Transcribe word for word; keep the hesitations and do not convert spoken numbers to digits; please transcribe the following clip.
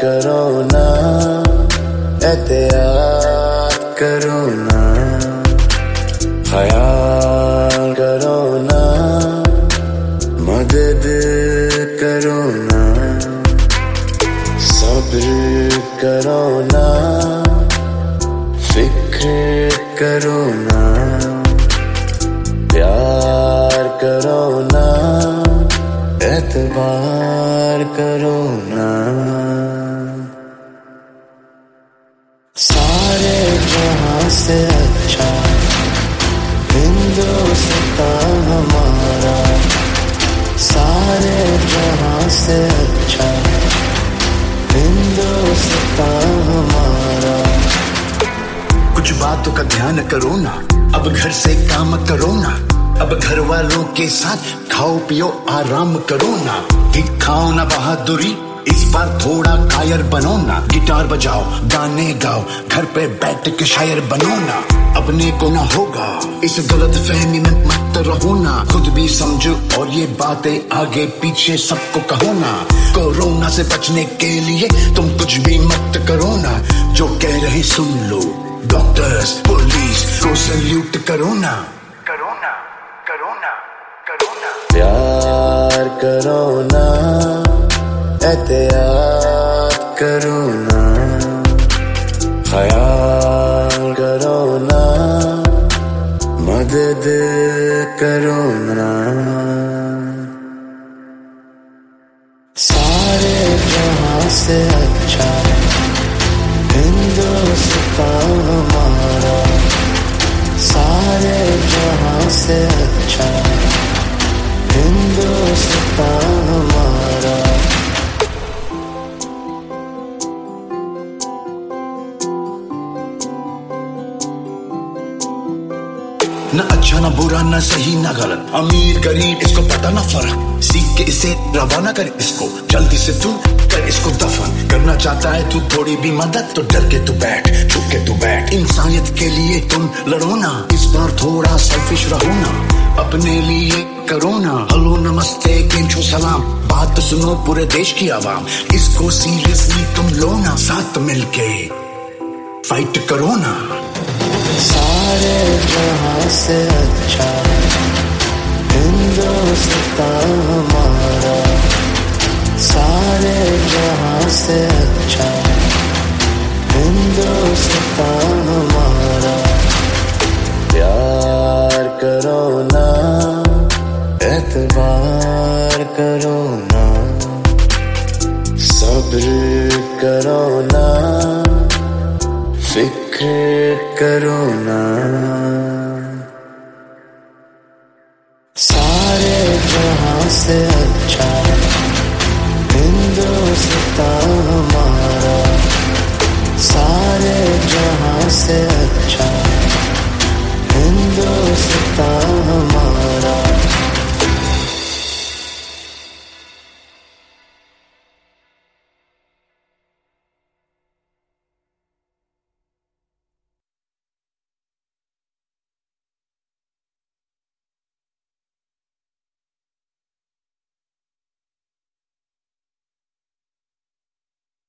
करो ना, एहतियात करो ना, ख्याल करो ना, मदद करो ना, सब्र करो ना, फिक्र करो ना, प्यार करो ना, एतबार करो ना। सारे जहां से अच्छा हिंदुस्तान हमारा, सारे जहां से अच्छा हिंदुस्तान हमारा। कुछ बातों का ध्यान करो ना, अब घर से काम करो ना, अब घर वालों के साथ खाओ पियो आराम करो ना, दिखाओ ना बहादुरी, इस बार थोड़ा कायर बनो ना, गिटार बजाओ गाने गाओ, घर पे बैठ के शायर बनो ना, अपने को ना होगा इस गलत फहमी में मत रहो ना, खुद भी समझो और ये बातें आगे पीछे सबको कहो ना। कोरोना से बचने के लिए तुम कुछ भी मत करो ना, जो कह रहे सुन लो, डॉक्टर्स पुलिस को सल्यूट करो ना, करो ना, करो ना, करो ना। प्यार करो ना, एहतियात करो ना, ख्याल करो ना, मदद करो ना। सारे जहां से अच्छा हिंदुस्तान हमारा, सारे जहां से अच्छा हिंदुस्तान हमारा। न अच्छा न बुरा न सही न गलत, अमीर गरीब इसको पता न फर्क, सीख के इसे रवाना कर इसको, जल्दी से तू कर इसको दफन। करना चाहता है तू थोड़ी भी मदद तो डर के तू बैठ, झुक के तू बैठ, इंसानियत के लिए तुम लड़ो ना, इस बार थोड़ा सेल्फिश रहो ना, अपने लिए करो ना। हेलो नमस्ते केम छो सलाम, बात तो सुनो पूरे देश की आवाम, इसको सीरियसली तुम लो ना, साथ मिलके फाइट करो ना। सारे जहां से अच्छा हिंदुस्तान हमारा, सारे जहां से अच्छा हिंदुस्तान हमारा। प्यार करो ना, एतबार करो ना, सब्र करो ना, फिक्र करो ना।